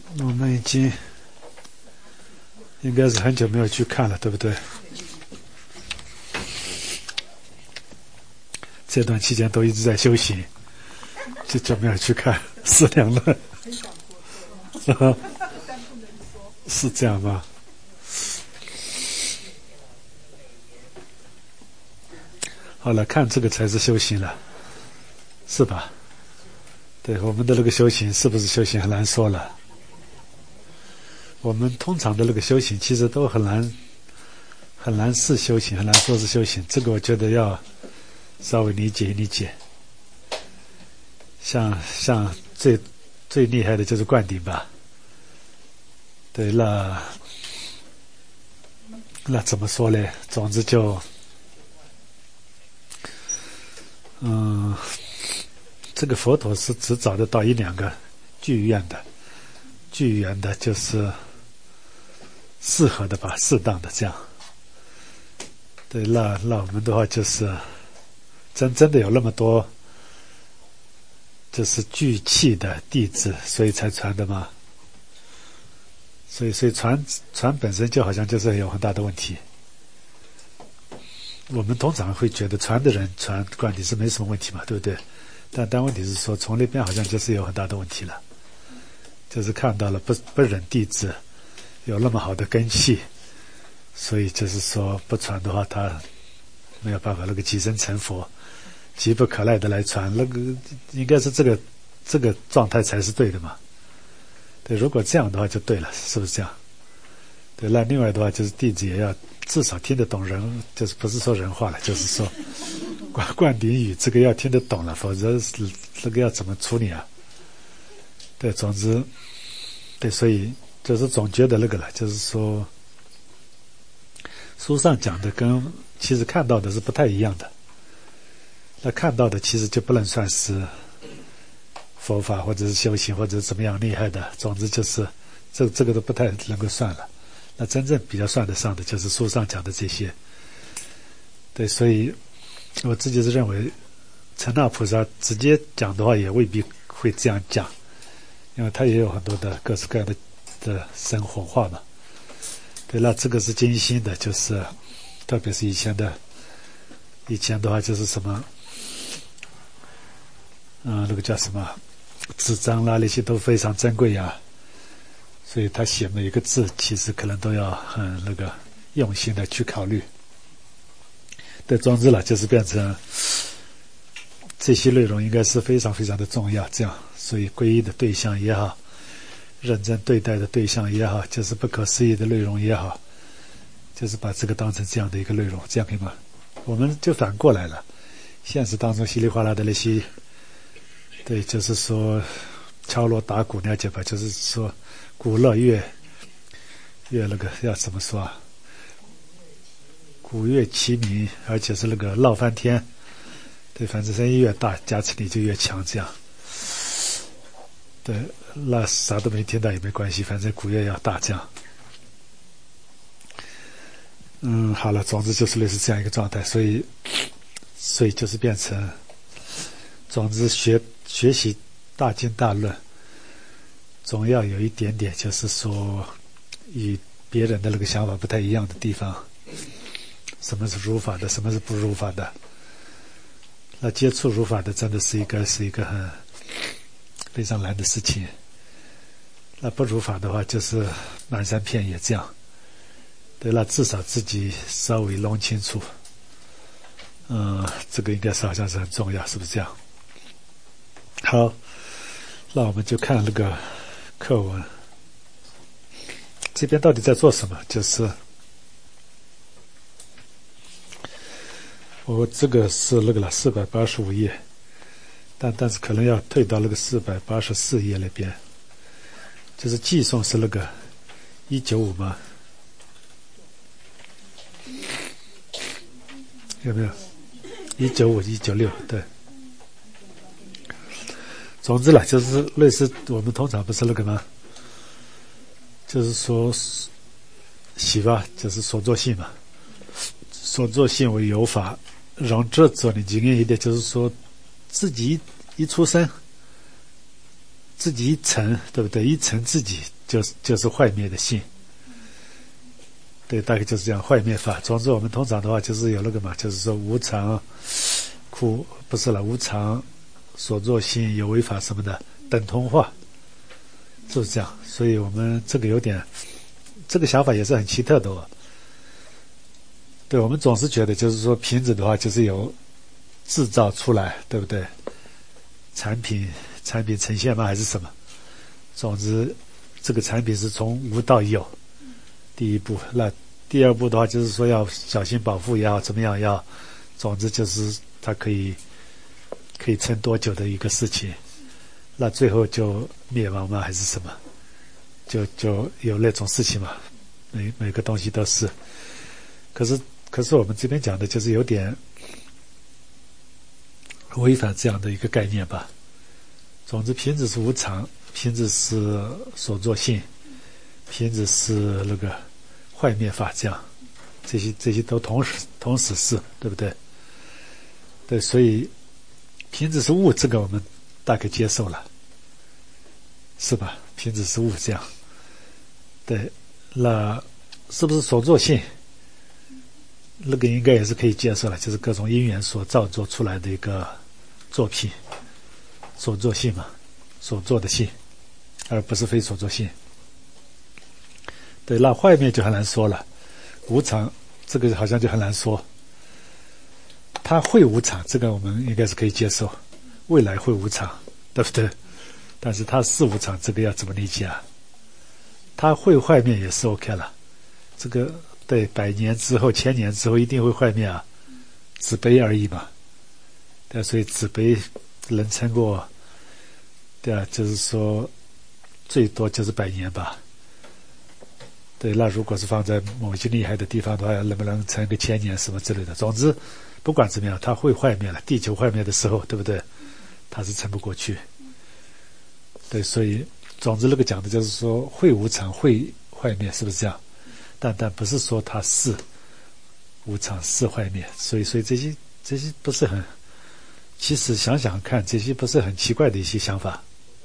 我们已经应该是很久没有去看了，对不对？这段期间都一直在修行，就没有去看《思量论》是这样吗？好了，看这个才是修行了，是吧？对，我们的那个修行是不是修行很难说了。我们通常的那个修行其实都很难是修行，很难说是修行。这个我觉得要稍微理解理解。像最厉害的就是灌顶吧。对，那怎么说呢？总之就，这个佛陀是只找得到一两个具愿的，就是适合的吧，适当的这样。对，那我们的话就是真的有那么多就是具气的弟子，所以才传的嘛。所以传本身就好像就是有很大的问题。我们通常会觉得传的人传灌顶是没什么问题嘛，对不对？但问题是说从那边好像就是有很大的问题了，就是看到了不忍弟子有那么好的根系，所以就是说不传的话，他没有办法那个即身成佛，急不可耐的来传，那个应该是这个状态才是对的嘛。对，如果这样的话就对了，是不是这样？对，那另外的话就是弟子也要至少听得懂人，就是不是说人话了，就是说灌顶语这个要听得懂了，否则这个要怎么处理啊？对，总之，对，所以就是总觉得那个了，就是说书上讲的跟其实看到的是不太一样的。那看到的其实就不能算是佛法或者是修行或者是怎么样厉害的，总之就是这个都不太能够算了。那真正比较算得上的就是书上讲的这些。对，所以我自己是认为陈那菩萨直接讲的话也未必会这样讲，因为他也有很多的各式各样的生活化嘛。对，那这个是精心的，就是特别是以前的话就是什么那个叫什么纸张啦，那些都非常珍贵呀，所以他写每一个字其实可能都要很那个用心的去考虑。对，总之了，就是变成这些内容应该是非常非常的重要，这样，所以皈依的对象也好，认真对待的对象也好，就是不可思议的内容也好，就是把这个当成这样的一个内容，这样可以吗？我们就反过来了，现实当中稀里哗啦的那些，对，就是说敲锣打鼓，了解吧？就是说鼓乐乐那个要怎么说啊？鼓乐齐鸣，而且是那个闹翻天。对，反正声音越大，加持力就越强，这样。对，那啥都没听到也没关系，反正鼓乐要大，这样。好了，总之就是类似这样一个状态，所以就是变成，总之学习大经大论，总要有一点点，就是说与别人的那个想法不太一样的地方。什么是如法的，什么是不如法的？那接触如法的真的是一个很非常难的事情。那不如法的话，就是满山遍野这样。对，那至少自己稍微弄清楚。这个应该是好像是很重要，是不是这样？好，那我们就看那个课文。这边到底在做什么？就是我这个是那个了485页，但是可能要退到那个484页那边。就是寄送是那个195吗？有没有？195、196，对。总之了，就是类似我们通常不是那个吗？就是说喜吧，就是所作性嘛。所作性为有法，让这做的经验一点，就是说自己一出生自己一成，对不对？一成自己就是坏灭的性。对，大概就是这样，坏灭法。总之我们通常的话就是有那个嘛，就是说无常苦，不是了，无常所作性有为法什么的等同化，就是这样。所以我们这个有点，这个想法也是很奇特的哦。对，我们总是觉得就是说瓶子的话就是由制造出来，对不对？产品呈现吗？还是什么？总之这个产品是从无到有，第一步。那第二步的话就是说要小心保护，也好怎么样，要总之就是它可以撑多久的一个事情。那最后就灭亡吗？还是什么？就有那种事情嘛。每个东西都是。可是我们这边讲的就是有点违反这样的一个概念吧。总之瓶子是无常，瓶子是所作性，瓶子是那个坏灭法，这样这些都同时是，对不对？对，所以瓶子是物，这个我们大概接受了，是吧？瓶子是物，这样。对，那是不是所作性？那个应该也是可以接受了，就是各种因缘所造作出来的一个作品，所作性嘛，所作的性，而不是非所作性。对，那坏灭就很难说了，无常这个好像就很难说。它会无常，这个我们应该是可以接受，未来会无常，对不对？但是它是无常，这个要怎么理解啊？它会坏灭也是 OK 了，这个对，100年之后、1000年之后一定会坏灭啊，纸杯而已嘛。对，所以纸杯能撑过，对啊，就是说最多就是100年吧。对，那如果是放在某些厉害的地方的话，能不能撑个1000年什么之类的？总之，不管怎么样，它会坏灭了。地球坏灭的时候，对不对？它是撑不过去。对，所以总之那个讲的就是说会无常，会坏灭，是不是这样？但不是说它是无常是坏灭，所以这些不是很，其实想想看，这些不是很奇怪的一些想法。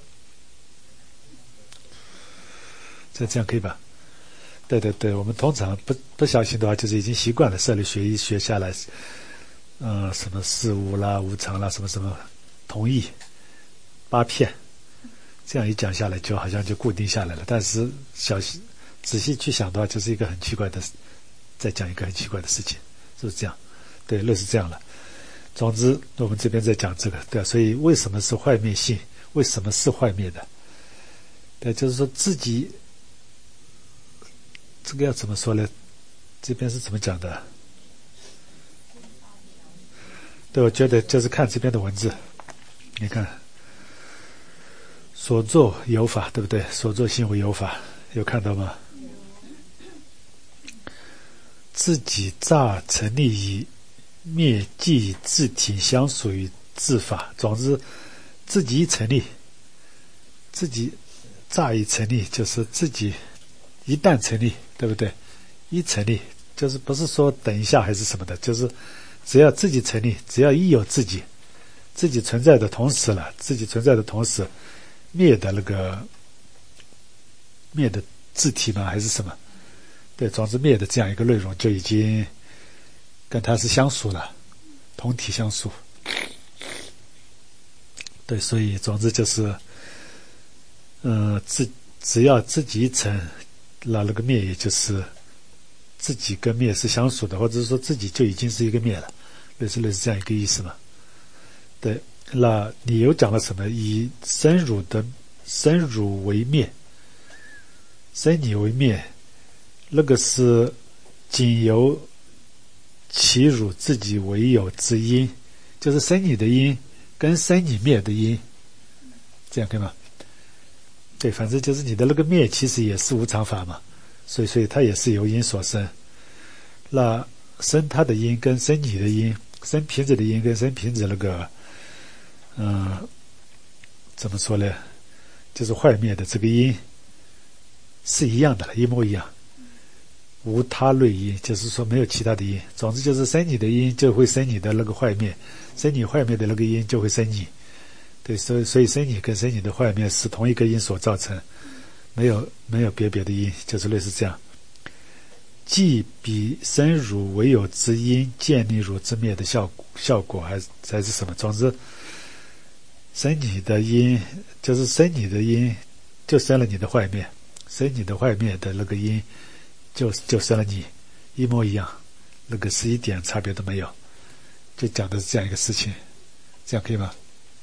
这样可以吧？对，我们通常不小心的话，就是已经习惯了，社里学下来，什么事物啦、无常啦，什么同意8片，这样一讲下来，就好像就固定下来了。但是仔细去想的话，就是一个很奇怪的，再讲一个很奇怪的事情，是不是这样？对，类似这样了。总之，我们这边在讲这个，对，所以为什么是坏灭性？为什么是坏灭的？对，就是说自己，这个要怎么说呢？这边是怎么讲的？对，我觉得就是看这边的文字，你看，所作有法，对不对？所作性为有法，有看到吗？自己乍成立以灭即自体相属于自法。总之自己一成立，自己乍一成立，就是自己一旦成立，对不对？一成立就是不是说等一下还是什么的，就是只要自己成立，只要一有自己存在的同时了，自己存在的同时，灭的自体吗？还是什么？对，总之灭的这样一个内容就已经跟它是相属了，同体相属。对，所以总之就是只要自己一成，那个灭也就是自己跟灭是相属的，或者是说自己就已经是一个灭了，类似这样一个意思嘛。对，那你又讲了什么？以生乳为灭，生你为灭，那个是仅由其乳自己为有之因，就是生你的因跟生你灭的因，这样可以吗？对，反正就是你的那个灭其实也是无常法嘛，所以它也是由因所生。那生它的因跟生你的因，生瓶子的因跟生瓶子那个怎么说呢，就是坏灭的这个因是一样的了，一模一样，无他类因，就是说没有其他的因。总之就是生你的因就会生你的那个坏灭，生你坏灭的那个因就会生你， 对，所以生你跟生你的坏灭是同一个因所造成，没有别的因，就是类似这样。即比生汝为有之因建立汝之灭的效果，还是什么？总之，生你的因就是生你的因，就生了你的坏灭，生你的坏灭的那个因，就生了你，一模一样，那个是一点差别都没有，就讲的是这样一个事情，这样可以吗？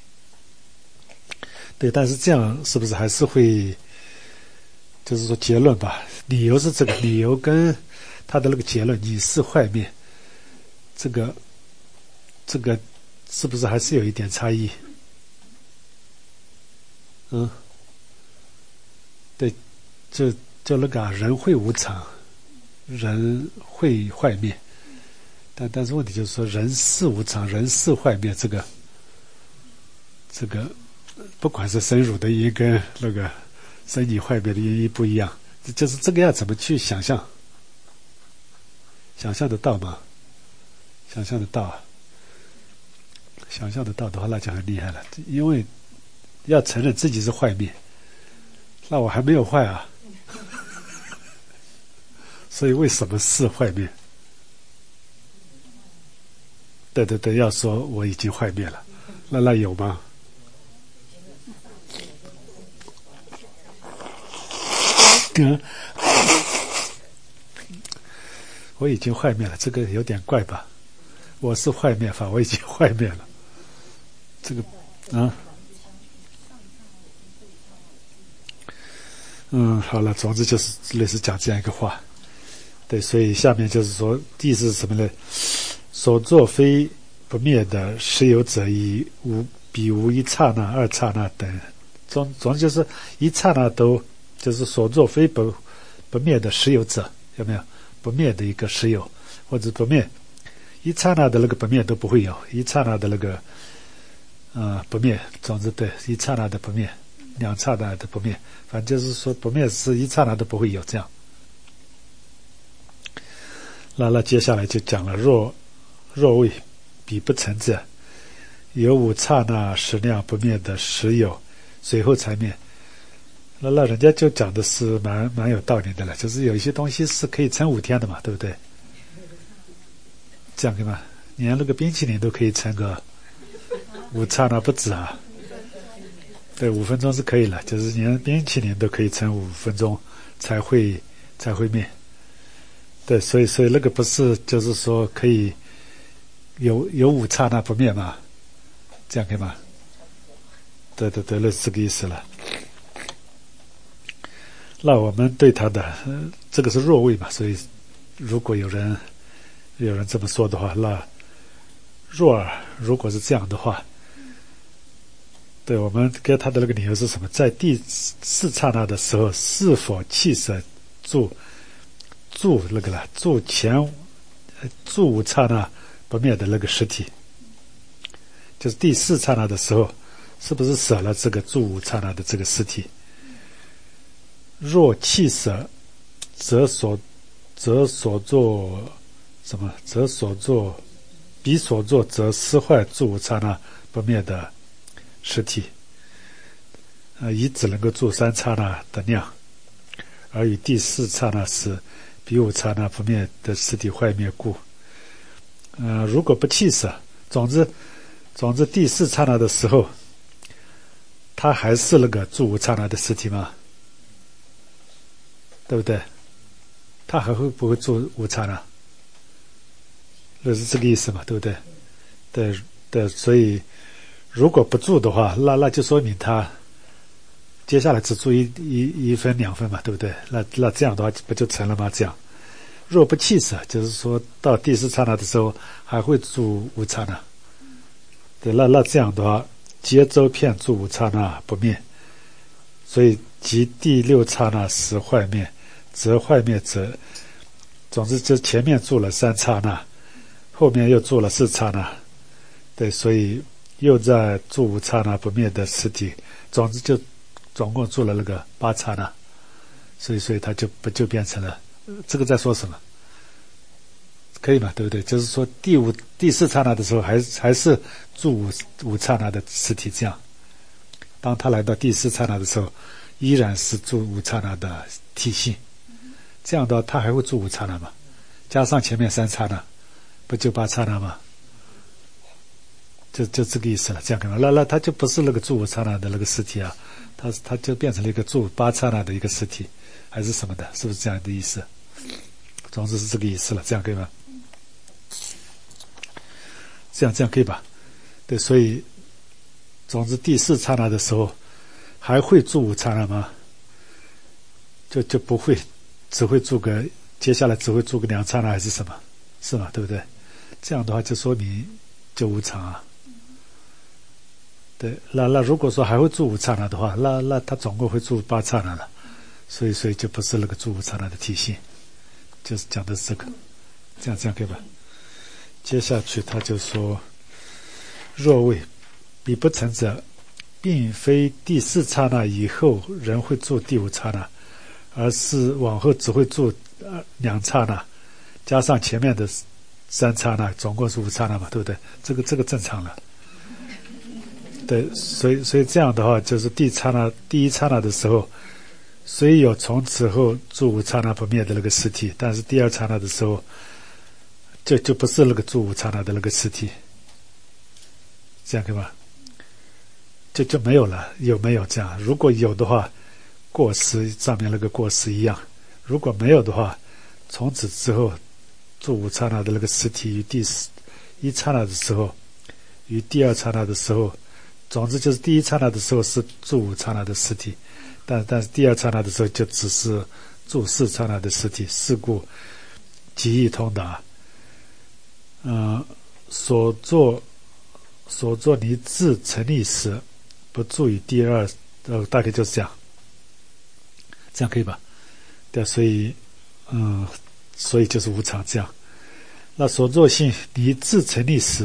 对，但是这样是不是还是会，就是说结论吧？理由是这个，理由跟他的那个结论，你是坏灭，这个是不是还是有一点差异？对，就那个人会无常，人会坏灭，但是问题就是说人是无常，人是坏灭，这个不管是生汝的因跟那个生你坏灭的因不一样，就是这个要怎么去想象？想象得到吗？想象得到啊！想象得到的话，那就很厉害了。因为要承认自己是坏灭，那我还没有坏啊，所以为什么是坏灭？对，要说我已经坏灭了，那有吗？我已经坏灭了，这个有点怪吧？我是坏灭法，我已经坏灭了。这个好了，总之就是类似讲这样一个话。对，所以下面就是说，意思是什么呢？所作非不灭的实有者，比无一刹那、二刹那等。总之就是一刹那都就是所作非不灭的实有者，有没有？不灭的一个实有，或者不灭，一刹那的那个不灭都不会有，一刹那的那个不灭，总之对，一刹那的不灭，两刹那的不灭，反正就是说不灭是一刹那都不会有这样。那接下来就讲了若谓彼不成者，有五刹那时量不灭的实有，随后才灭。那人家就讲的是蛮有道理的了，就是有一些东西是可以撑5天的嘛，对不对？这样对吗？连那个冰淇淋都可以撑个5刹那不止啊。对，5分钟是可以了，就是连冰淇淋都可以撑5分钟才会灭。对，所以那个不是就是说可以有5刹那不灭嘛？这样可以吗？对，那是这个意思了。那我们对他的这个是若谓嘛，所以如果有人这么说的话，那如果是这样的话，对，我们给他的那个理由是什么？在第4刹那的时候，是否弃舍住那个了？住5刹那不灭的那个实体，就是第4刹那的时候，是不是舍了这个住5刹那的这个实体？若弃舍，则所作什么？则所作彼所作，则失坏住5刹那不灭的实体。以只能够住3刹那的量，而与第4刹那时彼5刹那不灭的实体坏灭故。如果不弃舍，总之第4刹那的时候，它还是那个住5刹那的实体吗？对不对？他还会不会住5刹那？那是这个意思嘛，对不对？对，所以如果不住的话，那就说明他接下来只住一分2分嘛，对不对？那这样的话不就成了吗？这样，若不弃舍，就是说到第4刹那的时候还会住5刹那。对，那这样的话，皆周遍住5刹那不灭，所以即第6刹那时坏灭，则坏灭者，总之就前面住了3刹那，后面又住了4刹那，对，所以又在住5刹那不灭的实体，总之就总共住了那个8刹那，所以它就变成了这个在说什么？可以吗？对不对？就是说第4刹那的时候还是住5刹那的实体这样。 当他来到第四刹那的时候，依然是住五刹那的体系。这样的话，他还会住五刹那吗？加上前面三刹那，不就八刹那吗？就这个意思了。这样看，那他就不是那个住五刹那的那个实体啊，他就变成了一个住八刹那的一个实体，还是什么的？是不是这样的意思？总之是这个意思了。这样可以吗？这样可以吧？对，所以总之第四刹那的时候还会住五刹那吗？就不会，只会住个，接下来只会住个两刹那还是什么？是吗？对不对？这样的话就说明就无常啊。对，那如果说还会住五刹那的话，那他总共会住八刹那了，所以就不是那个住五刹那的体系，就是讲的是这个，这样可以吧？接下去他就说，若谓彼不成者，并非第四刹那以后人会住第五刹那，而是往后只会住两刹那，加上前面的三刹那，总共是五刹那嘛，对不对？这个正常了。对，所以这样的话，就是第一刹那的时候，虽有从此后住五刹那不灭的那个实体，但是第二刹那的时候，就不是那个住五刹那的那个实体，这样可以吧？就没有了，有没有这样？如果有的话，过失上面那个过失一样；如果没有的话，从此之后住五刹那的那个实体与第一刹那的时候，与第二刹那的时候。总之就是第一刹那的时候是住五刹那的实体，但是第二刹那的时候就只是住四刹那的实体。是故极易通达。所作离自成立时，不住于第二，大概就是这样，这样可以吧？对，所以就是无常这样。那所作性离自成立时，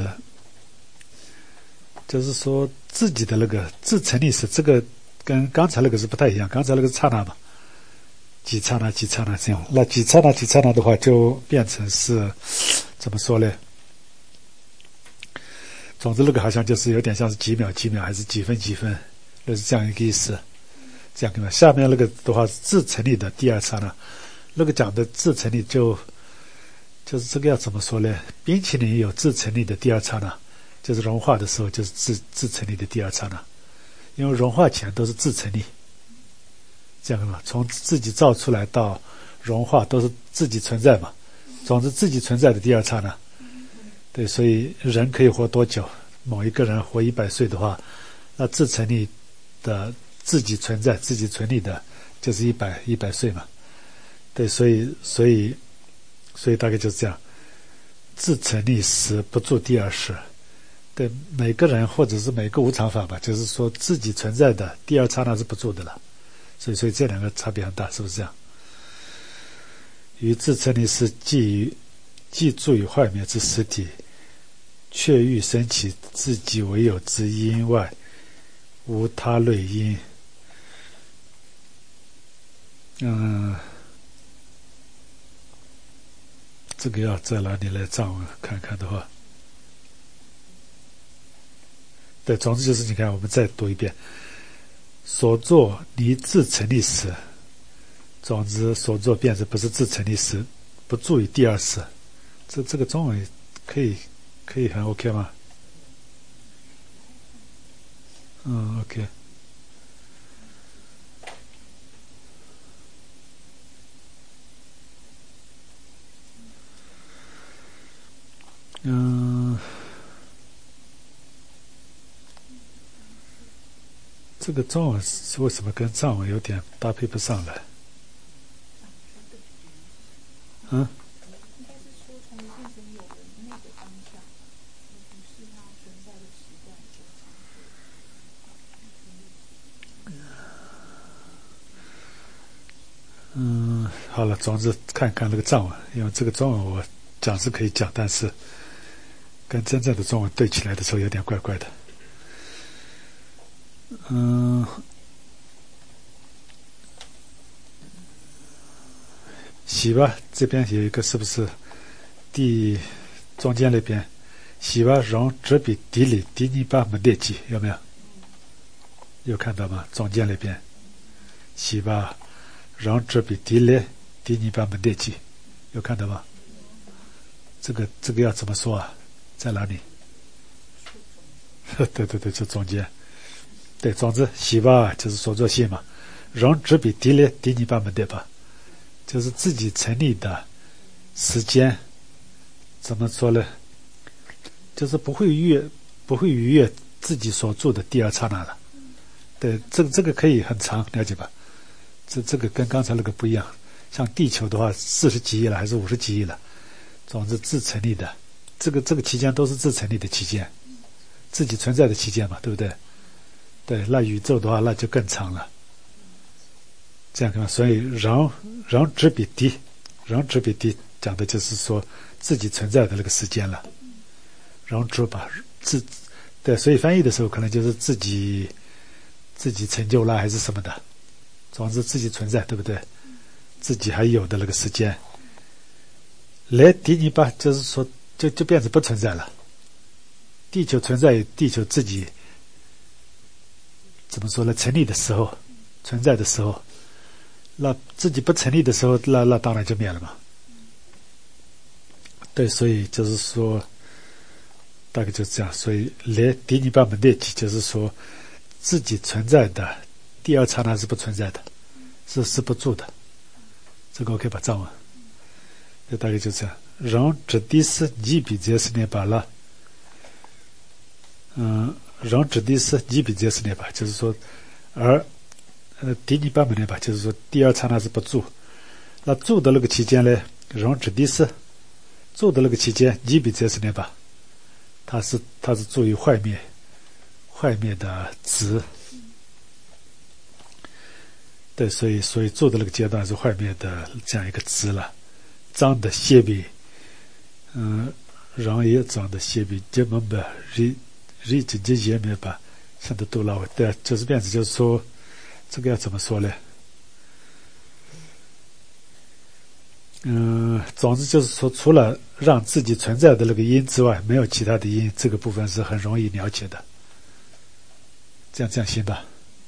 就是说自己的那个自成立时，这个跟刚才那个是不太一样。刚才那个是刹那嘛，几刹那这样。那几刹那的话，就变成是怎么说呢？总之那个好像就是有点像是几秒还是几分，那是这样一个意思。这样对吧？下面那个的话是自成立的第二刹那，那个讲的自成立就是这个要怎么说呢？冰淇淋有自成立的第二刹那。就是融化的时候，就是自成立的第二刹那，因为融化前都是自成立，这样嘛，从自己造出来到融化都是自己存在嘛，总之自己存在的第二刹那。对，所以人可以活多久？某一个人活100岁的话，那自成立的自己存在、自己存立的，就是100岁嘛。对，所以大概就是这样，自成立时不住第二时。对每个人或者是每个无常法吧，就是说自己存在的第二刹那是不住的了，所以这两个差别很大，是不是这样？于自成立时既住于坏灭之实体，却欲生起自己为有之因外，无他类因。这个要在哪里来藏文看看的话。对，总之就是你看，我们再读一遍：所作离自成立时，总之所作变成不是自成立时，不住于第二时。这个中文可以很 OK 吗？OK。这个中文是为什么跟藏文有点搭配不上来？好了，总之看看那个藏文，因为这个中文我讲是可以讲，但是跟真正的中文对起来的时候有点怪怪的。喜吧，这边有一个是不是中间那边喜吧容只比底里迪尼巴门列记有没有？ 有看到吗？中间那边，是吧？让这比地列第二版本列记，有看到吗？这个要怎么说啊？在哪里？对，就中间。对，总之是吧？就是说作性嘛。让这比地列第二版本对吧？就是自己成立的时间，怎么说呢？就是不会逾越自己所住的第二刹那了。对，这个可以很长，了解吧？这个跟刚才那个不一样。像地球的话，40几亿了还是50几亿了，总之自成立的，这个期间都是自成立的期间，自己存在的期间嘛，对不对？对，那宇宙的话那就更长了。这样看，所以让值比低讲的就是说自己存在的那个时间了。让值吧，对，所以翻译的时候可能就是自己成就了还是什么的，总之自己存在，对不对？自己还有的那个时间。来第二吧，就是说就变成不存在了。地球存在于地球自己怎么说呢？成立的时候，存在的时候，那自己不成立的时候，那当然就灭了嘛。对，所以就是说，大概就是这样。所以来第二版本列记就是说，自己存在的第二刹那是不存在的，是不住的。这个我可以把藏文，这大概就这样。让指的是你比这是念罢了，让指的是你比这是念罢，就是说，而第二版本念罢，就是说第二刹那是不住。那住的那个期间呢，让指的是住的那个期间，你比这是念罢，它是住于坏灭的值。对，所以做的那个阶段是坏灭的这样一个值了。脏的血比，让也脏的血比，这么吧，直接也没吧，像的都老对，就是变成就是说，这个要怎么说呢？总之就是说，除了让自己存在的那个因之外，没有其他的因，这个部分是很容易了解的。这样行吧？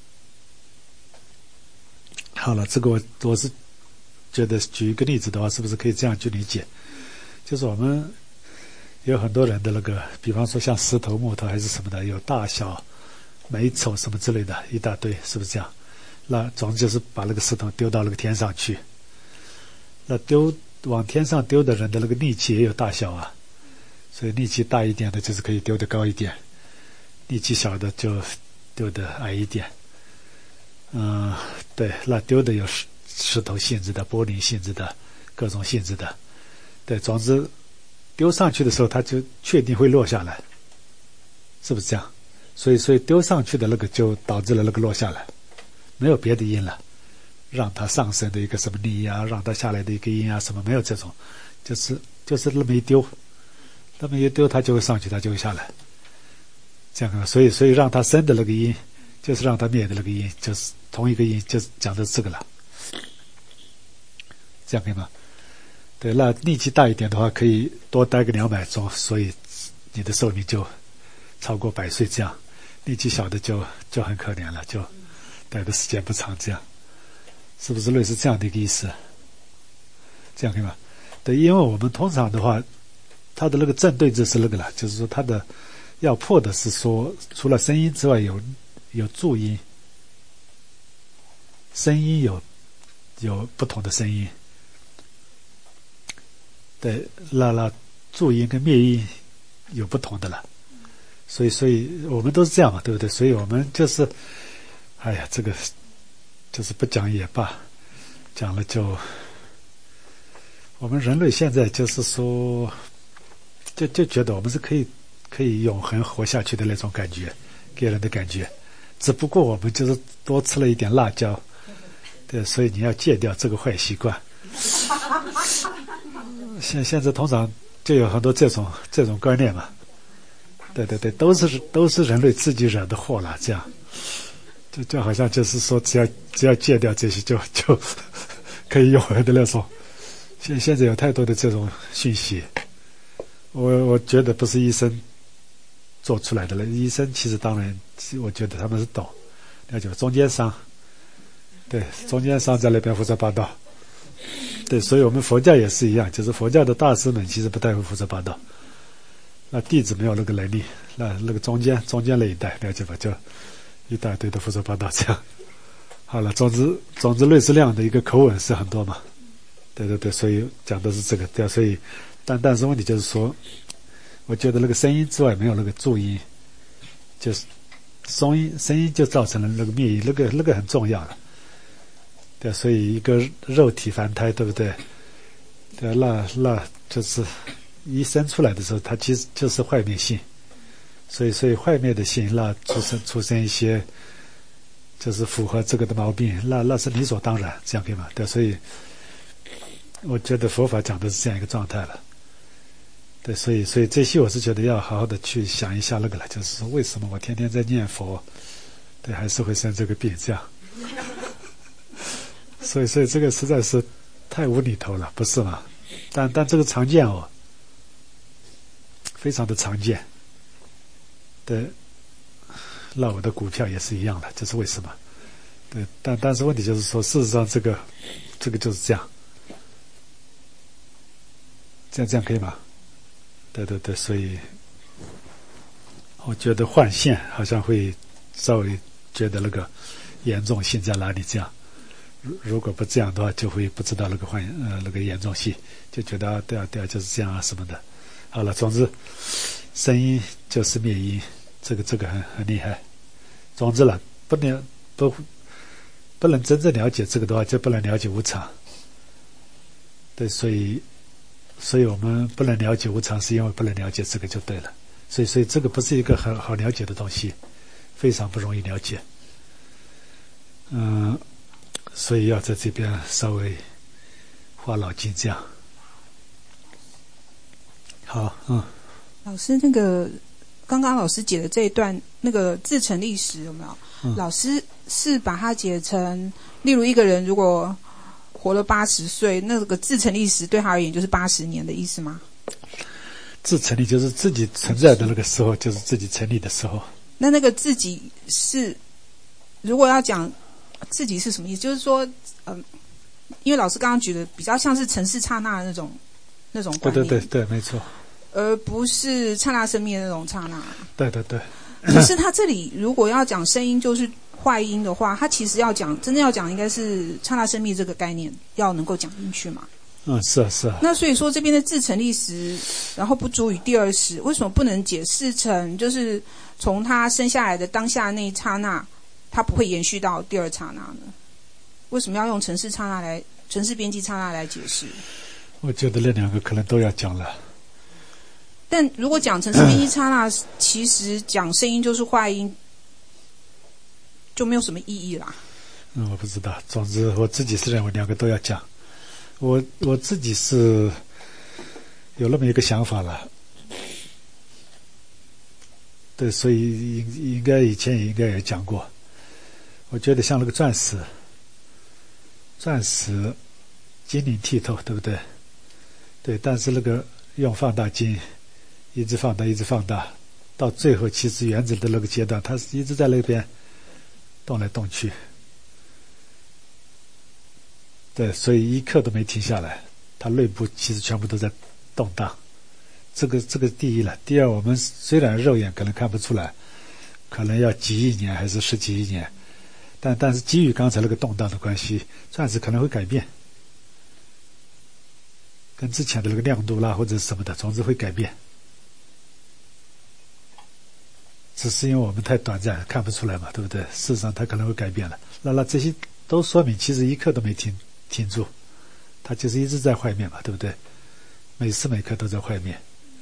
好了，这个我是觉得举一个例子的话，是不是可以这样去理解？就是我们有很多人的那个，比方说像石头、木头还是什么的，有大小、美丑什么之类的一大堆，是不是这样？那总之就是把那个石头丢到那个天上去。那往天上丢的人的那个力气也有大小啊，所以力气大一点的就是可以丢得高一点，力气小的就丢得矮一点。对，那丢的有石头性质的、玻璃性质的、各种性质的。对，总之丢上去的时候，它就确定会落下来，是不是这样？所以丢上去的那个就导致了那个落下来，没有别的因了，让它上升的一个什么力啊，让它下来的一个因啊，什么没有这种，就是那么一丢，它就会上去，它就会下来，这样。所以让它生的那个因，就是让它灭的那个因，就是同一个因，就是讲的这个了，这样可以吗？对，那力气大一点的话，可以多待个200钟，所以你的寿命就超过100岁。这样，力气小的就很可怜了，就待的时间不长。这样，是不是类似这样的一个意思？这样可以吗？对，因为我们通常的话，它的那个正对值是那个了，就是说它的要破的是说，除了声音之外，有助音，声音有不同的声音。对，那助音跟灭音有不同的了，所以我们都是这样嘛，对不对？所以我们就是，哎呀，这个就是不讲也罢，讲了就，我们人类现在就是说，就觉得我们是可以永恒活下去的那种感觉，给人的感觉，只不过我们就是多吃了一点辣椒，对，所以你要戒掉这个坏习惯。现在通常就有很多这种观念嘛，对，都是人类自己惹的祸了，这样就好像就是说只要戒掉这些就可以永恒的那种。现在有太多的这种讯息，我觉得不是医生做出来的了。医生其实当然，我觉得他们是懂， 了解吧？中间商，对，中间商在那边胡说八道。对，所以我们佛教也是一样，就是佛教的大师们其实不太会胡说八道，那弟子没有那个能力，那个中间那一代，了解吧？就一大堆的胡说八道这样。好了，总之类似那样的一个口吻是很多嘛。对，所以讲的是这个，对，所以但是问题就是说，我觉得那个声音之外没有那个助音，就是声音就造成了那个灭音，那个很重要了。对，所以一个肉体凡胎，对不对？对，那就是一生出来的时候，它其实就是坏灭性，所以坏灭的性，那出生一些就是符合这个的毛病，那是理所当然，这样可以吗？对，所以我觉得佛法讲的是这样一个状态了。对，所以这些我是觉得要好好的去想一下那个了，就是说为什么我天天在念佛，对，还是会生这个病这样。所以这个实在是太无厘头了，不是吗？但这个常见哦，非常的常见。对，那我的股票也是一样的，这是为什么？对，但是问题就是说，事实上这个就是这样，这样可以吗？对，所以我觉得换线好像会稍微觉得那个严重性在哪里这样。如果不这样的话，就会不知道那个那个严重性，就觉得对啊，就是这样啊什么的。好了，总之，声音就是灭音，这个很厉害。总之了，不能真正了解这个的话，就不能了解无常。对，所以我们不能了解无常，是因为不能了解这个就对了。所以这个不是一个很好了解的东西，非常不容易了解。所以要在这边稍微花脑筋这样。好， 老师，那个刚刚老师解的这一段那个自成历史有没有？老师是把它解成，例如一个人如果活了80岁，那个自成历史对他而言就是80年的意思吗？ 自成立就是自己存在的那个时候，就是自己成立的时候。 那个自己是，如果要讲自己是什么意思？就是说，因为老师刚刚举的比较像是尘世刹那的那种观念， 对，没错， 而不是刹那生灭的那种刹那。 对。 可是他这里如果要讲声音就是坏音的话，他其实真正要讲应该是刹那生灭这个概念要能够讲进去嘛。 是啊。那所以说这边的自成历时，然后不足以第二时，为什么不能解释成就是从他生下来的当下那一刹那，他不会延续到第二刹那呢？为什么要用尘世边际刹那来解释？我觉得那两个可能都要讲了。 但如果讲尘世边际刹那，其实讲声音就是坏音，就没有什么意义啦。 我不知道，总之我自己是认为两个都要讲。我自己是有那么一个想法了。对，所以应该以前也应该也讲过。我觉得像那个钻石晶莹剔透，对不对？对，但是那个用放大镜一直放大，到最后其实原子的那个阶段，它是一直在那边动来动去。对，所以一刻都没停下来，它内部其实全部都在动荡。这个第一了。第二，我们虽然肉眼可能看不出来，可能要几亿年还是10几亿年，但是基于刚才那个动荡的关系，钻石可能会改变，跟之前的那个亮度啦或者什么的，总之会改变。只是因为我们太短暂看不出来嘛，对不对？事实上它可能会改变了。那这些都说明其实一刻都没停住，它就是一直在坏灭嘛，对不对？每时每刻都在坏灭。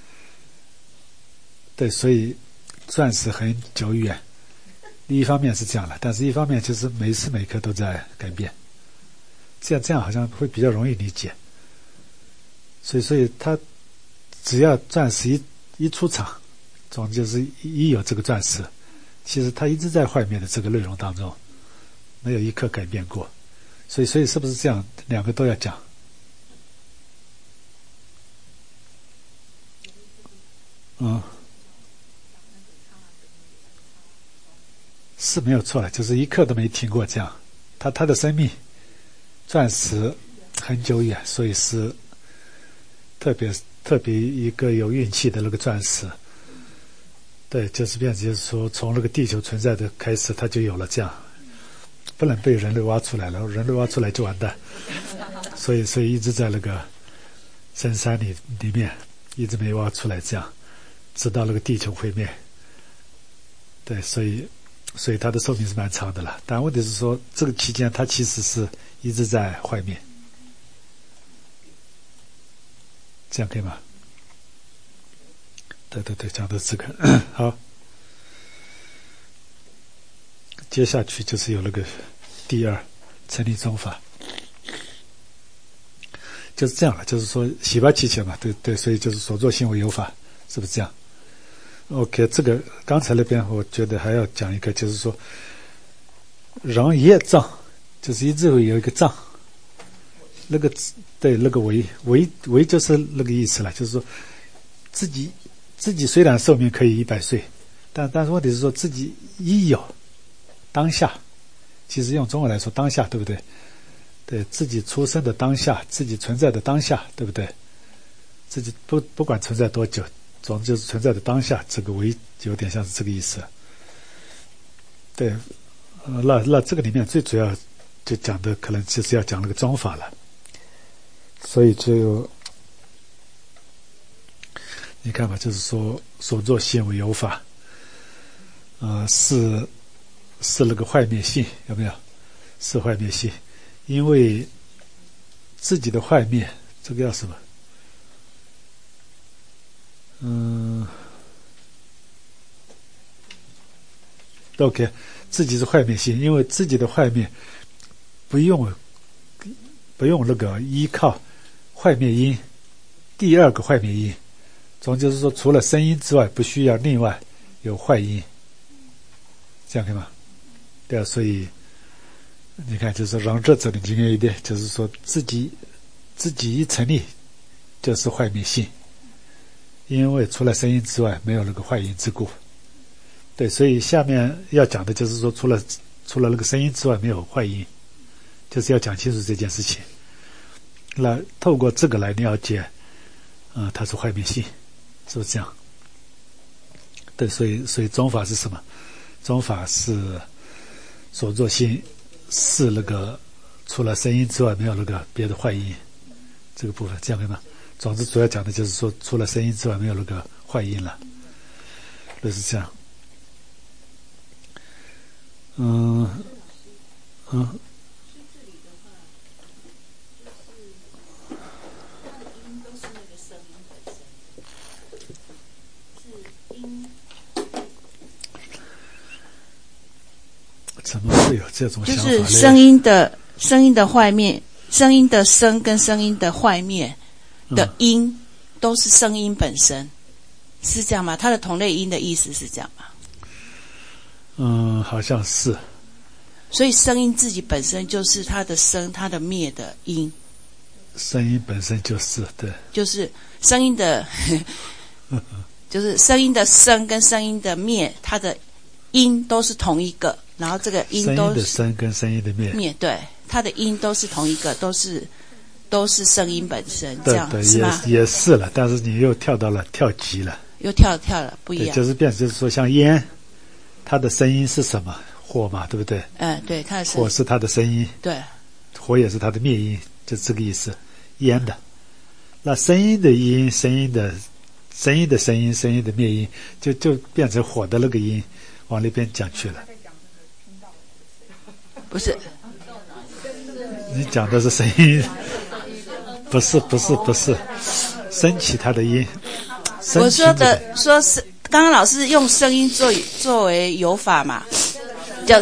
对，所以钻石很久远，一方面是这样的，但是一方面就是每时每刻都在改变，这样好像会比较容易理解。所以它只要钻石一出场，总之就是一有这个钻石，其实它一直在坏灭的这个内容当中，没有一刻改变过。所以是不是这样？两个都要讲。 是没有错了，就是一刻都没停过这样。他的生命钻石很久远，所以是特别一个有运气的那个钻石。对，就是变成就是说，从那个地球存在的开始，它就有了这样，不能被人类挖出来了，人类挖出来就完蛋。所以一直在那个深山里面一直没挖出来这样，直到那个地球毁灭。对，所以它的寿命是蛮长的了。但问题是说，这个期间它其实是一直在坏灭。这样可以吗？对，讲的这个好。接下去就是有那个第二成立宗法，就是这样了，就是说洗白七前嘛，对，所以就是所作行为有法，是不是这样 ？OK， 这个刚才那边我觉得还要讲一个，就是说人业障，就是一直会有一个障，那个对那个为就是那个意思了，就是说自己虽然寿命可以100岁，但是问题是说自己一有当下，其实用中文来说当下，对不对？对，自己出生的当下，自己存在的当下，对不对？自己不管存在多久，总之就是存在的当下，这个为有点像是这个意思。对，那这个里面最主要就讲的可能就是要讲那个宗法了，所以就你看吧，就是说所作现为有法，是那个坏灭性，有没有？是坏灭性，因为自己的坏灭，这个叫什么？OK， 自己是坏灭性，因为自己的坏灭不用那个依靠坏灭因，第二个坏灭因，总就是说除了声音之外，不需要另外有坏因，这样可以吗？对啊，所以你看，就是让这里经验一点，就是说自己一成立就是坏灭性，因为除了声音之外没有那个坏因之故。对，所以下面要讲的就是说除了那个声音之外没有坏因，就是要讲清楚这件事情。那透过这个来了解它是坏灭性，是不是这样？对，所以宗法是什么？宗法是所作性是那个除了声音之外没有那个别的坏因，这个部分这样可以吗？总之主要讲的就是说除了声音之外没有那个坏因了，就是这样。怎么会有这种想法呢？ 就是声音的坏灭，声音的声跟声音的坏灭的音都是声音本身，是这样吗？它的同类音的意思是这样吗？ 好像是。 所以声音自己本身就是它的生它的灭的音。 声音本身就是对， 就是声音的就是声音的生跟声音的灭，它的音都是同一个，然后这个音都是声音的生跟声音的灭， 对，它的音都是同一个，都是声音本身，这样对是吗？ 也是了，但是你又跳级了， 又跳了，不一样。 就是变成就是说，像烟，它的声音是什么？火嘛，对不对？ 对，它的声音火是它的声音， 对， 火也是它的灭音，就这个意思。烟的，那声音的音，声音的声音，声音的灭音，就变成火的那个音，往那边讲去了。 不是， 你讲的是声音，不是，升起它的音。 我说是刚刚老师用声音作为有法嘛，叫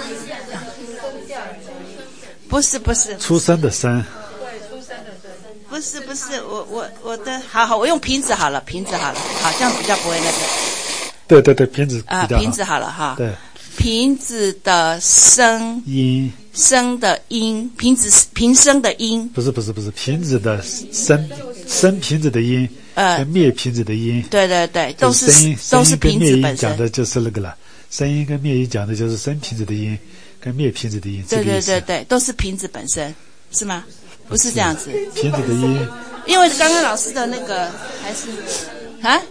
不是出生的生， 不是我的好，我用瓶子好了，好，这样比较不会那个。 对，瓶子比较好。 瓶子好了哈。 对。 瓶子的声音，声的音，瓶声的音。 不是，瓶子的生瓶子的音，跟灭瓶子的音。 对，都是瓶子本身。 讲的就是那个了， 生音跟灭音讲的就是生瓶子的音跟灭瓶子的音， 对对这个意思。 对，都是瓶子本身，是吗？不是这样子。 瓶子的音， 因为刚刚老师的那个还是啊，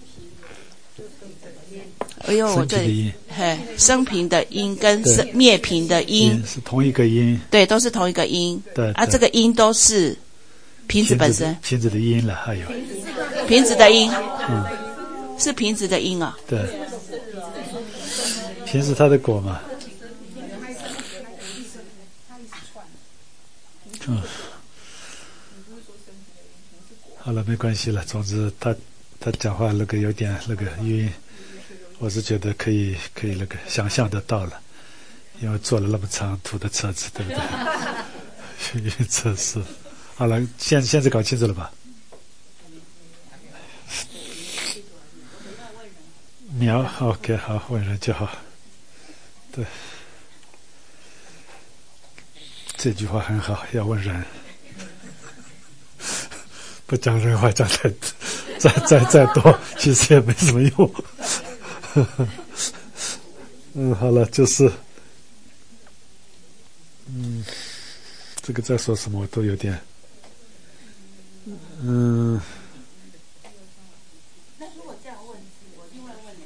哎呦，我生瓶这里的音， 嘿，生平的音跟对灭平的音， 是同一个音， 对，都是同一个音。啊， 对对这个音都是瓶子本身， 瓶子的音了，还有， 瓶子的音，是瓶子的音啊。 对，瓶是它的果嘛。好了，没关系了。总之他讲话那个有点那个晕，我是觉得可以那个想象得到了，因为坐了那么长途的车子，对不对？晕测试。好了，现在搞清楚了吧？苗 OK 好，问人就好。对，这句话很好，要问人。不讲人话，讲再多，其实也没什么用。好了，就是，这个再说什么我都有点，那如果这样问，我另外问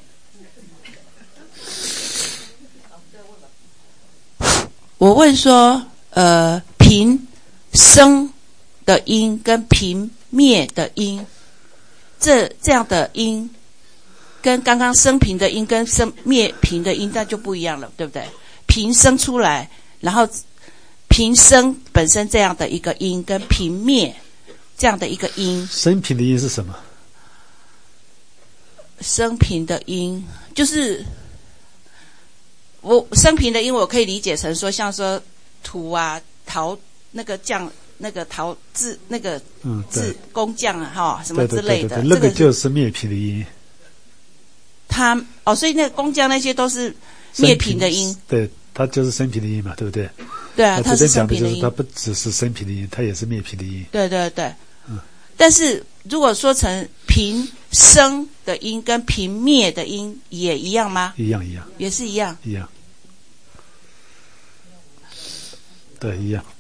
你。我问说，平生的音跟平灭的音，这样的音，跟刚刚生平的音跟灭平的音，那就不一样了，对不对？平生出来，然后平生本身这样的一个音，跟平灭这样的一个音， 生平的音是什么？ 生平的音就是我生平的音，我可以理解成说，像说土啊、陶那个匠。那个陶制那个制工匠啊哈什么之类的， 对，那个就是灭平的音。 所以那个工匠那些都是灭平的音。 对，它就是生平的音嘛，对不对？ 对啊，它是生平的音。 它不只是生平的音，它也是灭平的音。 对对对。但是如果说成平生的音跟平灭的音也一样吗？ 一样， 也是一样。 一样。对，一样。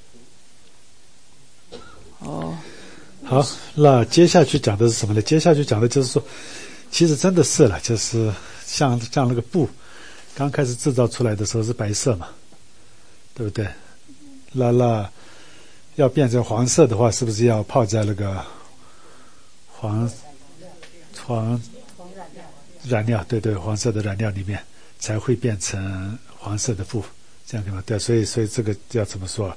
好，那接下去讲的是什么呢？接下去讲的就是说，其实真的是了，就是像那个布，刚开始制造出来的时候是白色嘛，对不对？那要变成黄色的话，是不是要泡在那个黄染料？对，黄色的染料里面才会变成黄色的布，这样对吗？对，所以这个要怎么说？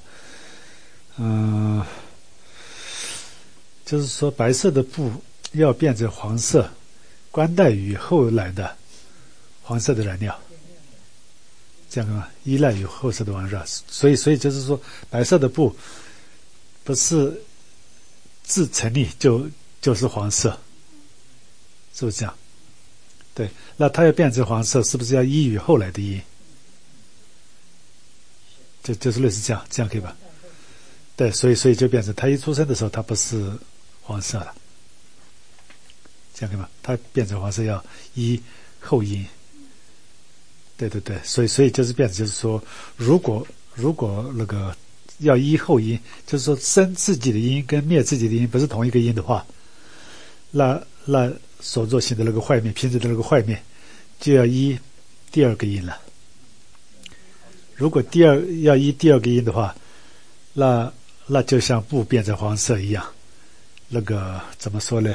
就是说白色的布要变成黄色，关带于后来的黄色的染料，这样吗？依赖于后色的染料，所以就是说白色的布不是自成立就是黄色，是不是这样？对，那它要变成黄色，是不是要依于后来的音？就是类似这样可以吧？对，所以就变成它一出生的时候，它不是黄色了，这样可以吗？它变成黄色要依后音。对，所以就是变成就是说，如果那个要依后音，就是说生自己的音跟灭自己的音不是同一个音的话，那所作性的那个坏灭，瓶子的那个坏灭，就要依第二个音了。如果要依第二个音的话，那就像布变成黄色一样，那个怎么说呢？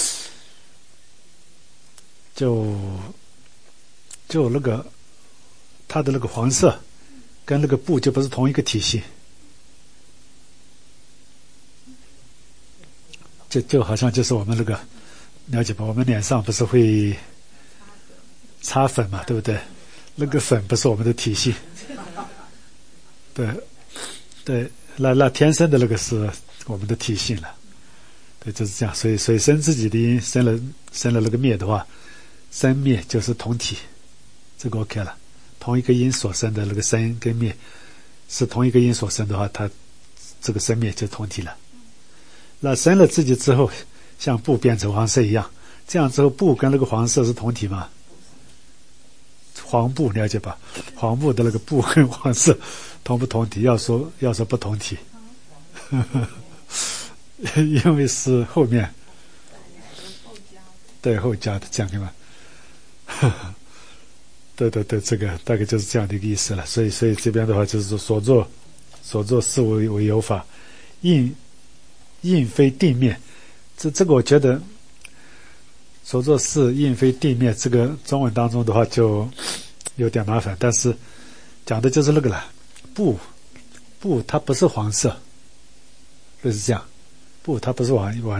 就那个它的那个黄色跟那个布就不是同一个体系，就好像就是我们那个了解吧？我们脸上不是会擦粉嘛，对不对？那个粉不是我们的体系，对，那天生的那个是我们的体性了，对，就是这样。所以生自己的音，生了那个灭的话，生灭就是同体，这个 OK 了。同一个音所生的那个生跟灭是同一个音所生的话，它这个生灭就同体了。那生了自己之后，像布变成黄色一样，这样之后布跟那个黄色是同体吗？ 黄布，了解吧？黄布的那个布跟黄色同不同体？要说不同体，因为是后面对后加的，这样对吗？对，这个大概就是这样的一个意思了。所以这边的话就是说所作事为有法，应非地面。这个我觉得所作事应非地面，这个中文当中的话就有点麻烦，但是讲的就是那个了。布它不是黄色，就是这样。布它不是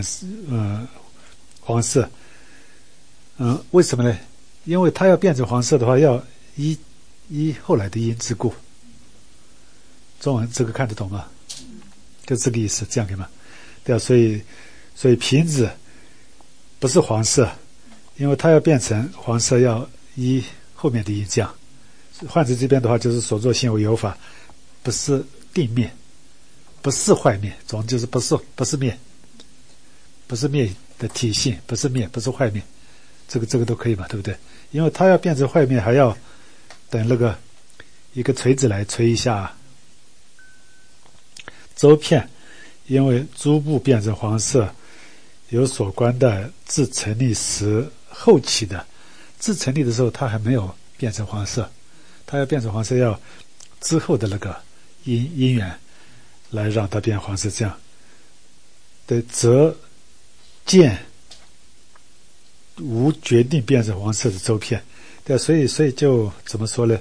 黄色。为什么呢？因为它要变成黄色的话，要依后来的因之故。中文这个看得懂吗？就这个意思，这样可以吗？对啊，所以瓶子不是黄色，因为它要变成黄色，要依后面的因这样。换成这边的话，就是所作性为有法，不是地面，不是坏面，总之就是不是面，不是面的体性，不是面，不是坏面，这个都可以嘛，对不对？因为它要变成坏面，还要等那个一个锤子来锤一下周片，因为珠布变成黄色，有所关的自成立时后期的，自成立的时候它还没有变成黄色，它要变成黄色要之后的那个因缘来让它变黄色，这样对，则见无决定变成黄色的周片，对，所以就怎么说呢？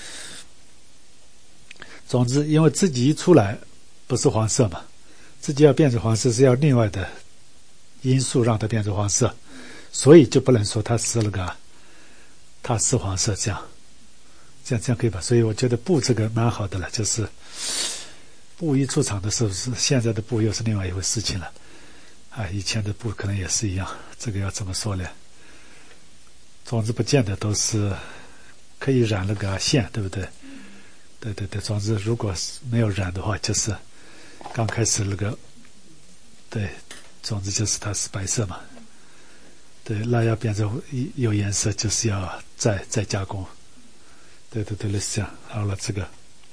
总之，因为自己一出来不是黄色嘛，自己要变成黄色是要另外的因素让它变成黄色，所以就不能说它是它是黄色，这样可以吧？所以我觉得布这个蛮好的了，就是布一出场的时候是现在的布又是另外一回事情了以前的布可能也是一样，这个要怎么说呢？总之不见得都是可以染那个线，对不对？对，总之如果没有染的话，就是刚开始那个，对，总之就是它是白色嘛。对，那要变成有颜色，就是要再加工。对，类似这样。好了，这个，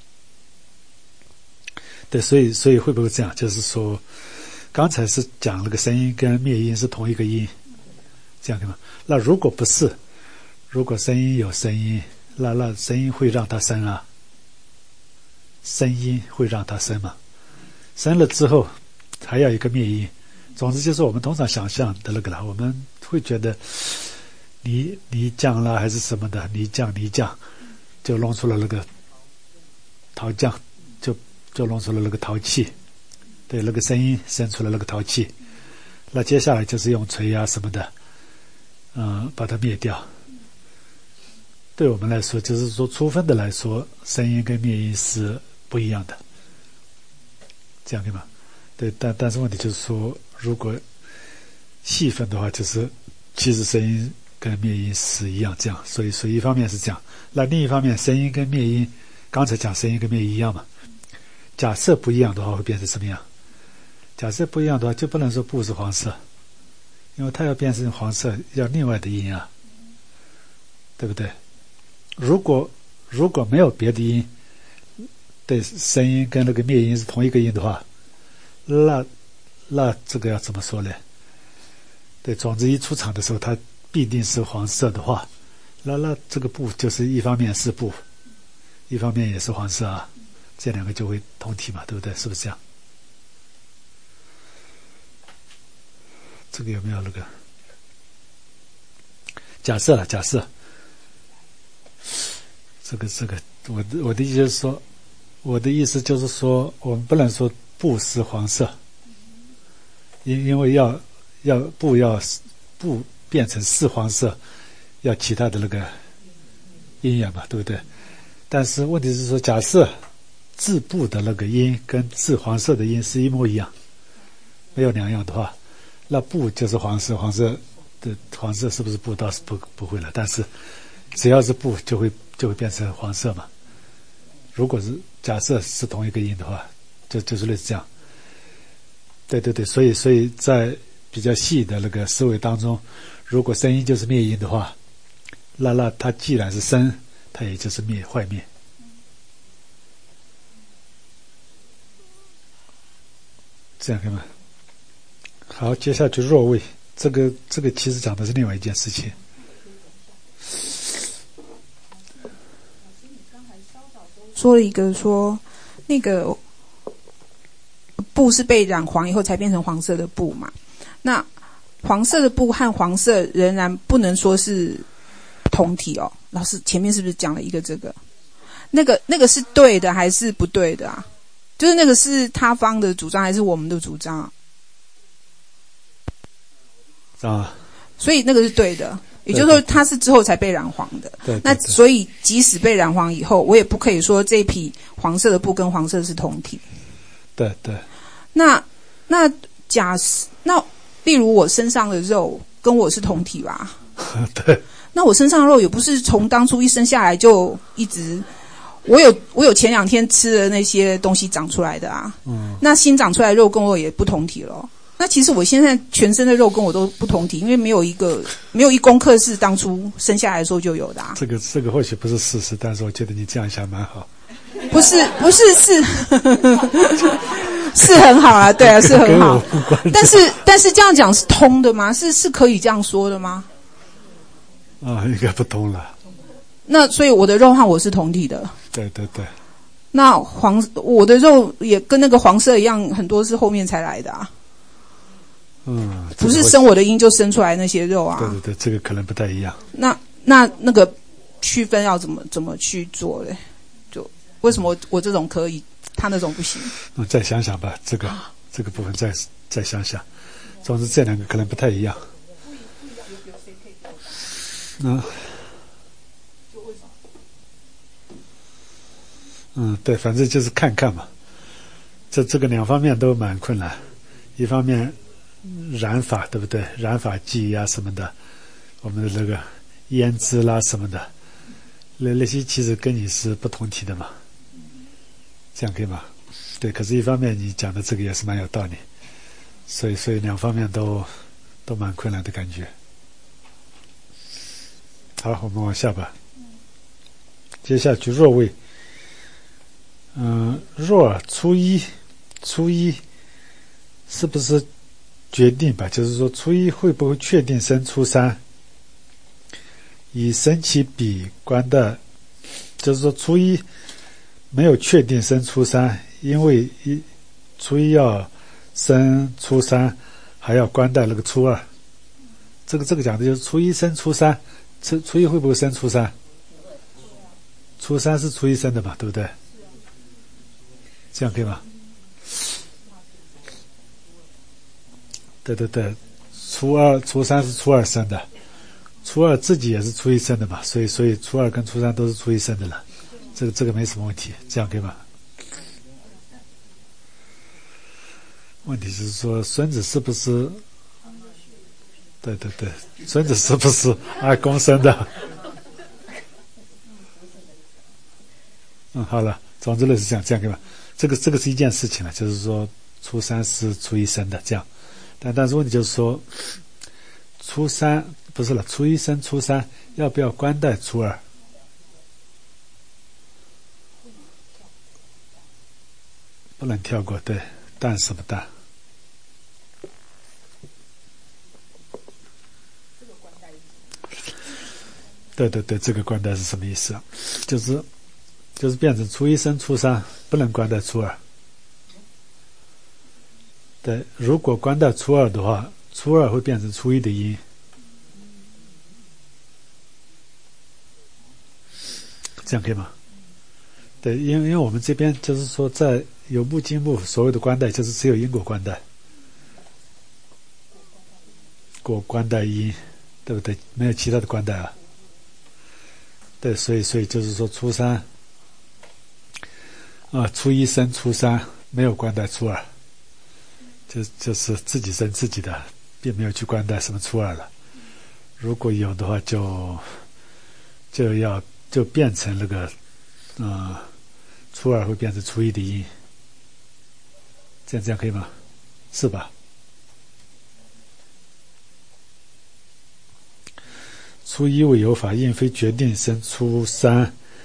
对，所以会不会这样？就是说，刚才是讲那个声音跟灭音是同一个音，这样对吗？那如果不是，如果声音有声音，那声音会让它生啊？声音会让它生嘛？生了之后还要一个灭音。总之就是我们通常想象的那个了，我们会觉得泥浆啦还是什么的，泥浆就弄出了那个陶浆，就弄出了那个陶器，对，那个声音生出了那个陶器。那接下来就是用锤啊什么的把它灭掉。对我们来说，就是说粗分的来说，声音跟灭音是不一样的，这样对吗？对，但是问题就是说，如果细分的话，就是其实声音跟灭音是一样，这样，所以一方面是这样，那另一方面声音跟灭音，刚才讲声音跟灭音一样嘛，假设不一样的话会变成什么样？假设不一样的话，就不能说布是黄色，因为它要变成黄色要另外的音啊，对不对？如果没有别的音，对，声音跟那个灭音是同一个音的话，那这个要怎么说呢？对，总之一出场的时候它必定是黄色的话，那这个布就是一方面是布，一方面也是黄色啊，这两个就会同体嘛，对不对？是不是这样？这个有没有那个假设？这个，我的意思就是说，我们不能说布是黄色，因为要布变成是黄色，要其他的那个因缘嘛，对不对？但是问题是说，假设字布的那个音跟字黄色的音是一模一样，没有两样的话，那布就是黄色的黄色是不是布倒是不会了，但是只要是布就会变成黄色嘛。如果是假设是同一个音的话，就是类似这样。对，所以在比较细的那个思维当中，如果声音就是灭音的话，那它既然是声， 它也就是灭坏灭。这样可以吗？好，接下去若位，这个其实讲的是另外一件事情。 说了一个说那个布是被染黄以后才变成黄色的布嘛，那黄色的布和黄色仍然不能说是同体哦。老师前面是不是讲了一个这个？那个是对的还是不对的啊？就是那个是他方的主张还是我们的主张啊？ 所以那个是对的，也就是说它是之后才被染黄的。 对， 那所以即使被染黄以后，我也不可以说这批黄色的布跟黄色是同体。 对。 那例如我身上的肉跟我是同体吧？ 对。 那我身上的肉也不是从当初一生下来就一直，我有前2天吃的那些东西长出来的啊。那新长出来的肉跟我也不同体了。那其实我现在全身的肉跟我都不同体，因为没有一公克是当初生下来的时候就有的啊。 这个或许不是事实，但是我觉得你这样想蛮好。 不是是很好啊，对啊，是很好。但是这样讲是通的吗？是可以这样说的吗？ 啊，应该不通了。 那所以我的肉和我是同体的。 对。 那我的肉也跟那个黄色一样，很多是后面才来的啊。不是生我的因就生出来那些肉啊。 对，这个可能不太一样。 那个区分要怎么去做嘞？就为什么我这种可以，他那种不行？ 再想想吧，这个部分再想想。总之这两个可能不太一样。对，反正就是看看嘛。这个两方面都蛮困难，一方面染法对不对？染法剂啊什么的，我们的那个胭脂啦什么的，那些其实跟你是不同体的嘛，这样可以吗？对，可是一方面你讲的这个也是蛮有道理，所以两方面都蛮困难的感觉。好，我们往下吧。接下去若位，若初一是不是决定吧？就是说初一会不会确定生初三？以生其比观的，就是说初一没有确定生初三，因为初一要生初三，还要观待那个初二。这个讲的就是初一生初三，初一会不会生初三？初三是初一生的嘛，对不对？这样可以吗？对，初三是初二生的，初二自己也是初一生的嘛，所以初二跟初三都是初一生的了，这个没什么问题，这样可以吗？问题是说孙子是不是？对，孙子是不是二公生的？好了，总之类是这样可以吧？这个是一件事情了，就是说初三是初一生的这样，但是问题就是说，初三不是了，初一生初三要不要观待初二？不能跳过，对，淡什么淡？对，这个观待是什么意思啊？就是变成初一生初三，不能观待初二。对，如果观待初二的话，初二会变成初一的因。这样可以吗？对，因为我们这边就是说，在有部经部所谓的观待，就是只有因果观待，果观待因，对不对？没有其他的观待啊。对，所以就是说初三。初一生初三，没有观待初二，就是自己生自己的，并没有去观待什么初二了。如果有的话就变成那个初二会变成初一的因，这样可以吗？是吧？初一未有法，应非决定生初三，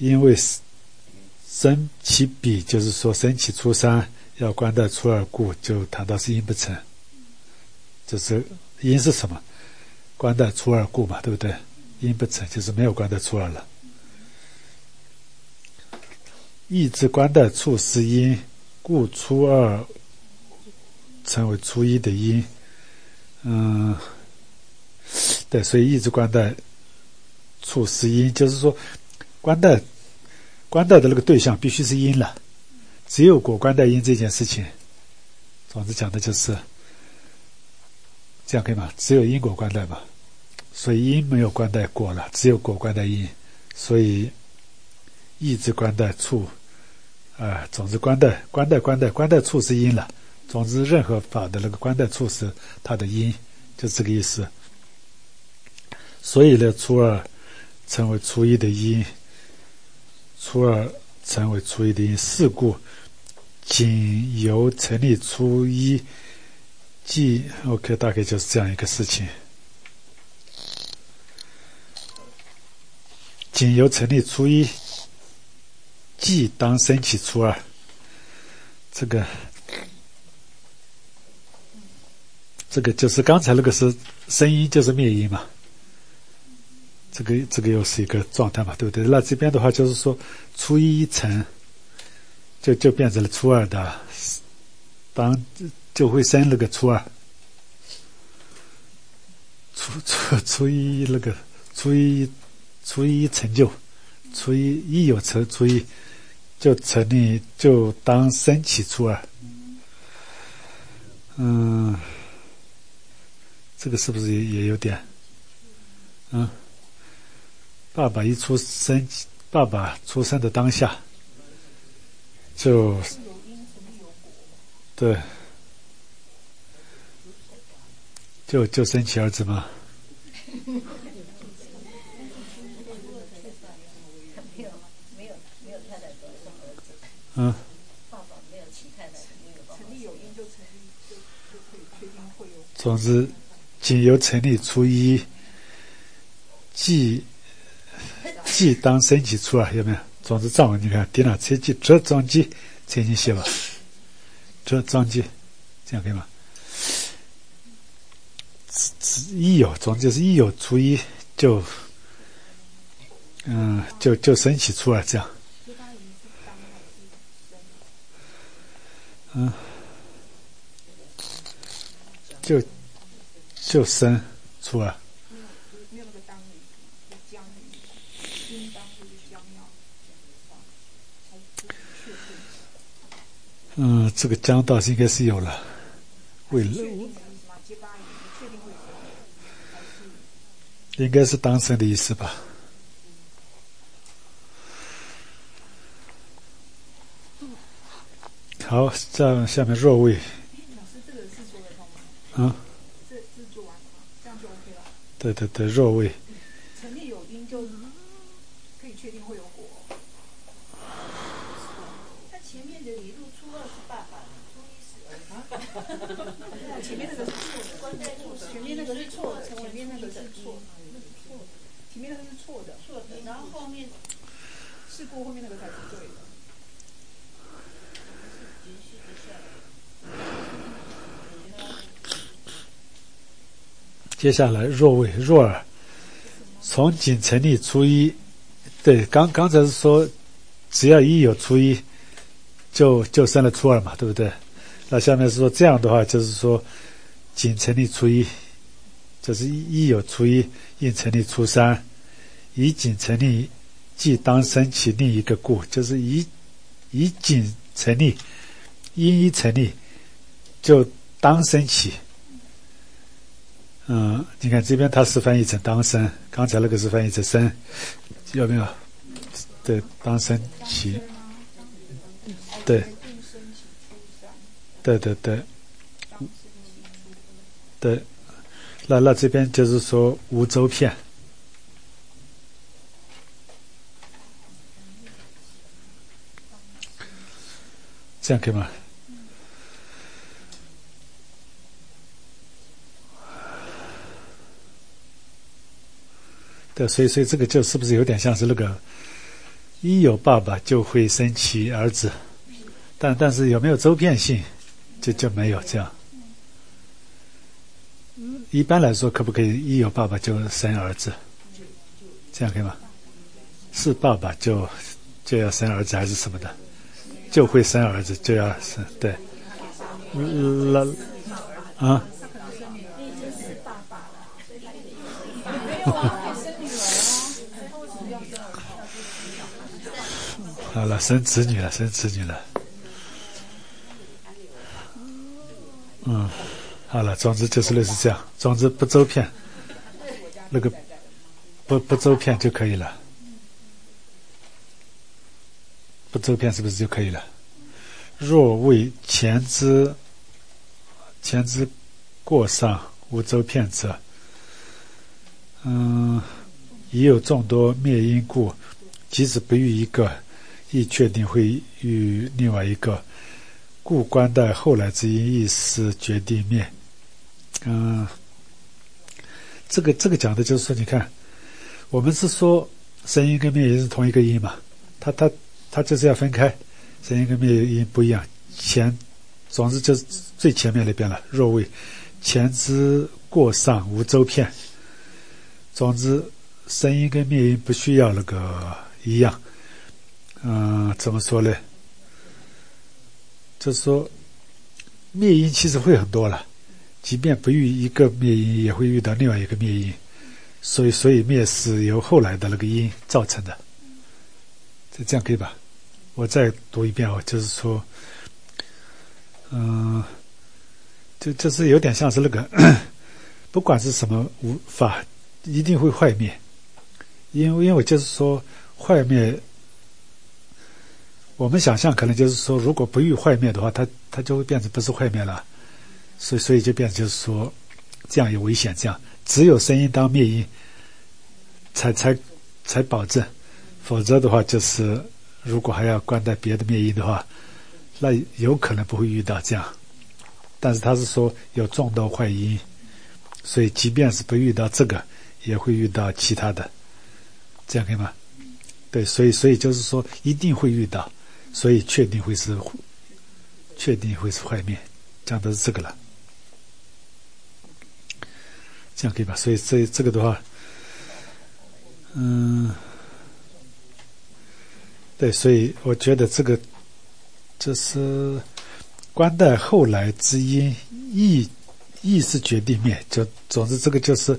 因为生其比，就是说生其初三，要官带初二故，就谈到是阴不成。就是阴是什么？官带初二故嘛，对不对？阴不成就是没有官带初二了。义之官带处是阴，故初二成为初一的阴。对，所以义之官带处是阴，就是说官带的那个对象必须是阴了，只有果官带阴这件事情，总之讲的就是这样，可以吗？只有因果官带嘛，所以因没有官带果了，只有果官带因，所以义之官带处，总之官带处是因了，总之任何法的那个官带处是它的因，就这个意思。所以呢，初二成为初一的因，初二成为初一的因，是故仅由成立初一即 OK， 大概就是这样一个事情。仅由成立初一即当升起初二，这个就是刚才那个是生因就是灭因嘛，这个又是一个状态嘛，对不对？那这边的话就是说初一成就变成了初二的，就会生那个初二，初一那个初一成就，初一有成，初一就成立，就当升起初二。这个是不是也有点？爸爸出生的当下，就对，就生起儿子嘛。总之，仅由成立初一，即当升起初二，有没有？总之藏文你看，第哪车记这装机才经写吧，这装机，这样可以吗？一有，总之就是一有初一就升起初二这样。就生初二。这个将倒是应该是有了，为了应该是当生的意思吧。好，这样下面若位。对，若位。 成立有因就可以确定会有果。 他前面的理路初二是爸爸，初一是儿子。 前面那个是错的，前面那个是错的，前面那个是错的，前面那个是错的， 然后后面事故后面那个才是对的。 接下来若位若尔，从仅成立初一，对，刚才是说只要一有初一就生了初二嘛，对不对？那下面是说这样的话，就是说仅成立初一，就是一有初一应成立初三，以仅成立即当生起另一个故，就是以仅成立因一成立就当生起。你看这边它是翻译成当生，刚才那个是翻译成生，有没有？对，当生起，对，对，那这边就是说无周遍，这样可以吗？对，所以这个就是不是有点像是那个一有爸爸就会生其儿子，但是有没有周遍性就没有这样。一般来说，可不可以一有爸爸就生儿子？这样可以吗？是爸爸就要生儿子还是什么的？就会生儿子就要生，对。啊？好了，生子女了。好了，总之就是类似这样，总之不周遍，那个不周遍就可以了，不周遍是不是就可以了？若为前之过上无周遍者，已有众多灭因故，即使不遇一个，亦确定会遇另外一个，故观待后来之因，亦是决定灭。这个讲的就是说，你看，我们是说生因跟灭因是同一个因嘛，它就是要分开，生因跟灭因不一样。总之就是最前面那边了。若为前之过上无周遍，总之生因跟灭因不需要那个一样。怎么说呢？就是说灭因其实会很多了，即便不遇一个灭因，也会遇到另外一个灭因，所以灭是由后来的那个因造成的。这样可以吧？我再读一遍就是说，就是有点像是那个，不管是什么无法，一定会坏灭，因为就是说坏灭，我们想象可能就是说，如果不遇坏灭的话，它就会变成不是坏灭了，所以就变成就是说，这样有危险。这样只有生因当灭因，才保证，否则的话就是如果还要观待别的灭因的话，那有可能不会遇到这样。但是他是说有众多坏因，所以即便是不遇到这个，也会遇到其他的，这样可以吗？对，所以就是说一定会遇到，所以确定会是坏灭，讲的是这个了，这样可以吧？所以这个的话，对，所以我觉得这个就是观待后来之因，意是决定灭。总之这个就是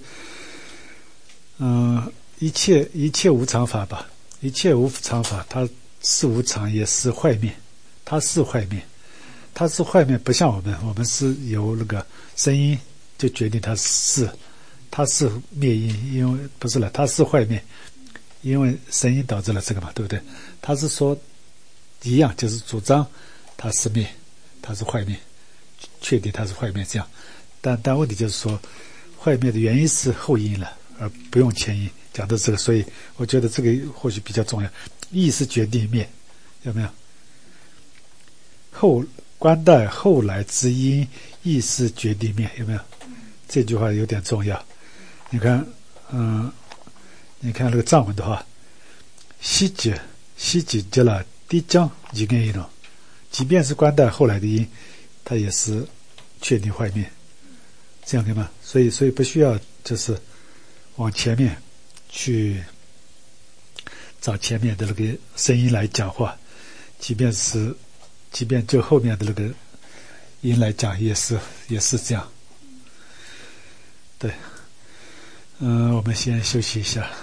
一切无常法吧，一切无常法它是无常，也是坏灭，它是坏灭，不像我们是由那个声音就决定它是灭因，因为不是了，它是坏灭，因为声音导致了这个嘛，对不对？他是说一样，就是主张它是灭，它是坏灭，确定它是坏灭这样。但问题就是说，坏灭的原因是后因了，而不用前因，讲的这个，所以我觉得这个或许比较重要。意是决定灭，有没有？观待后来之因，意是决定灭，有没有？这句话有点重要。你看那个藏文的话，西结了低将一根一种，即便是观待后来的因，它也是确定坏灭，这样可以吗？所以不需要就是往前面去找前面的那个声音来讲话，即便就后面的那个音来讲，也是这样。对，我们先休息一下。